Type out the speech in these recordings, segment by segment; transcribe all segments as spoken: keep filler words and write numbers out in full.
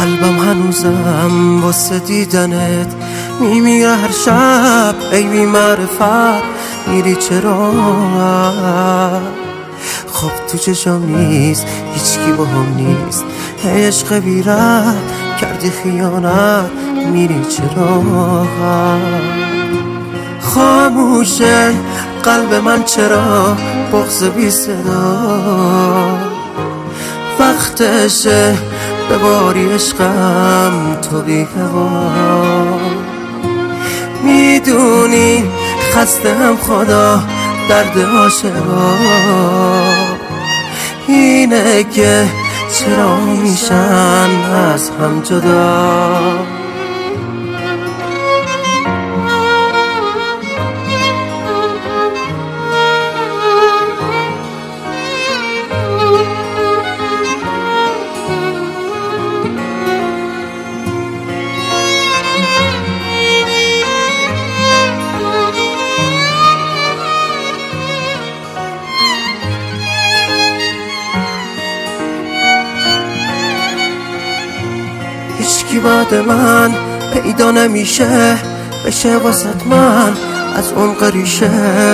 قلبم هنوزم واسه دیدنت میمیره هر شب. ای بی معرفت میری چرا؟ خب تو چشم نیست هیچکی با هم نیست. هی عشق بی رب کردی خیانت میری چرا؟ خاموشه قلب من چرا بغض بی صدا؟ وقتشه بباری عشقم تو بی هوا. میدونی خسته هم خدا درد عاشقا اینه که چرا میشن از هم جدا. هیچکی بعد من پیدا نمیشه بشه واسط من از عمق ریشه.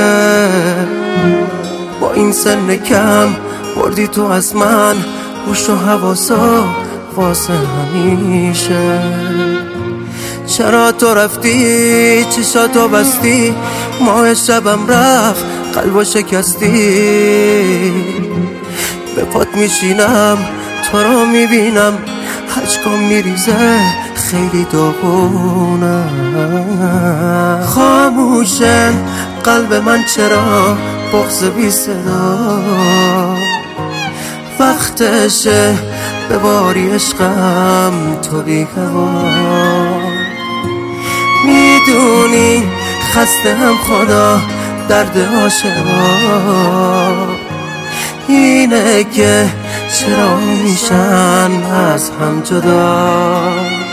با این سن کم بردی تو از من هوش و حواسا واسه همیشه. چرا تو رفتی چشاتو بستی ماه شبم رفت قلبو شکستی. به پات میشینم تو رو میبینم اشکام میریزه خیلی داغونم. خاموشه قلب من چرا بغض بی صدا؟ وقتشه بباری عشقم تو بی هوا. میدونی خسته هم خدا درد عاشقا اینه که چرا میشن از هم جدا.